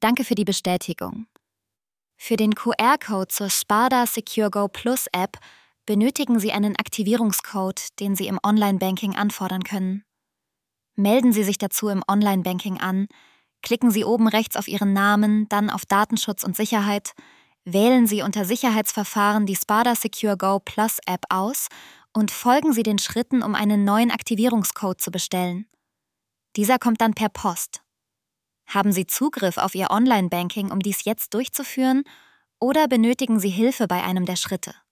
Danke für die Bestätigung. Für den QR-Code zur Sparda Secure Go Plus App benötigen Sie einen Aktivierungscode, den Sie im Online-Banking anfordern können. Melden Sie sich dazu im Online-Banking an, klicken Sie oben rechts auf Ihren Namen, dann auf Datenschutz und Sicherheit, wählen Sie unter Sicherheitsverfahren die Sparda Secure Go Plus App aus und folgen Sie den Schritten, um einen neuen Aktivierungscode zu bestellen. Dieser kommt dann per Post. Haben Sie Zugriff auf Ihr Online-Banking, um dies jetzt durchzuführen, oder benötigen Sie Hilfe bei einem der Schritte?